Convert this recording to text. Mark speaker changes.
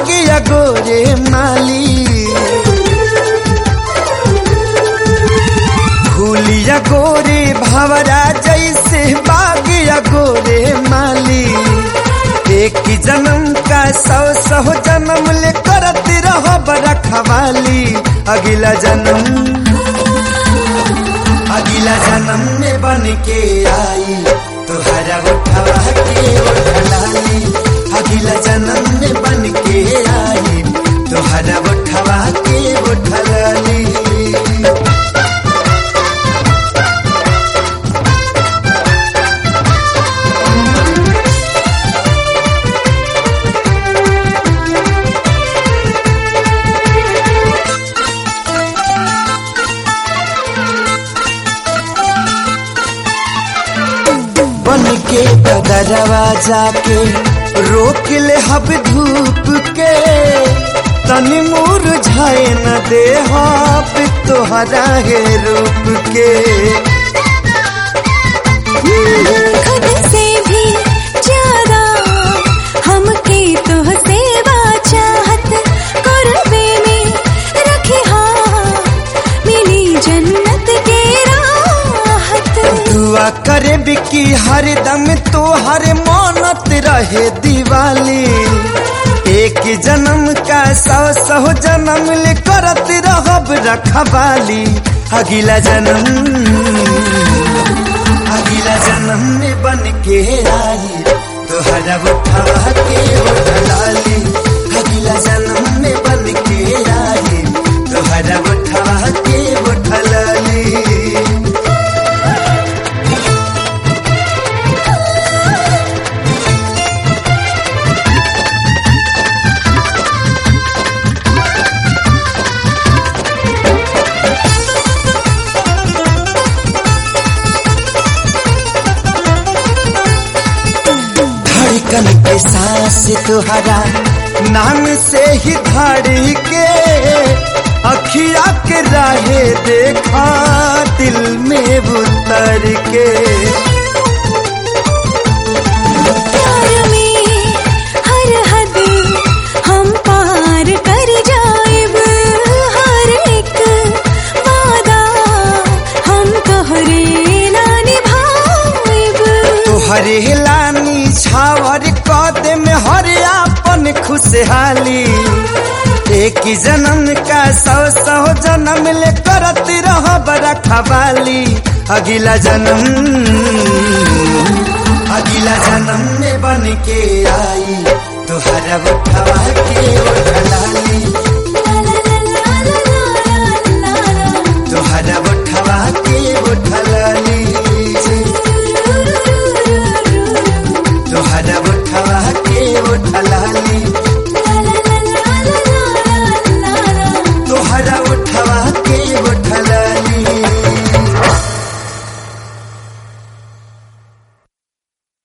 Speaker 1: बागिया गोरे माली, फूलिया गोरे भवरा जैसे बागिया गोरे माली। एक जन्म का 100 जन्म ले करत रहो बरखवाली। अगला जन्म में बन के आई तुहरा उठवा के उठलाली। अगला जन्म में बन के आई तुहरा उठवा के उठलाली। बन के बदरवा जाके रोक ले हब धूप के, तनी मुरझाए न दे हब तोहरा है रूप के।
Speaker 2: खुद से भी ज्यादा हमके तुहसे चाहत करबे में रखी मिली जन्नत के राहत।
Speaker 1: दुआ करे बिकी हरदम तो हर मानत रहे दिवाली। एक जन्म का 100 जन्म ले करत रहब रखवाली। अगला जन्म में बन के आई तोहरा उठवा के उठलाली। अगला जन्म में बन के आई तोहरा उठवा के उठलाली। धड़कन के सांस तुहरा नाम से ही धड़ के, अखिया के राहे देखा दिल में उतर के।
Speaker 2: प्यार में हर हद हम पार कर जाएब, हर एक वादा हम तोहरे ला निभाएब।
Speaker 1: तोहरे लानी छावर कदे में हर आपन खुशहाली। एक जन्म का 100 जन्म ले करत रहब रखवाली। अगला जन्म में बन के आई तोहरा उठवा के उठलाली।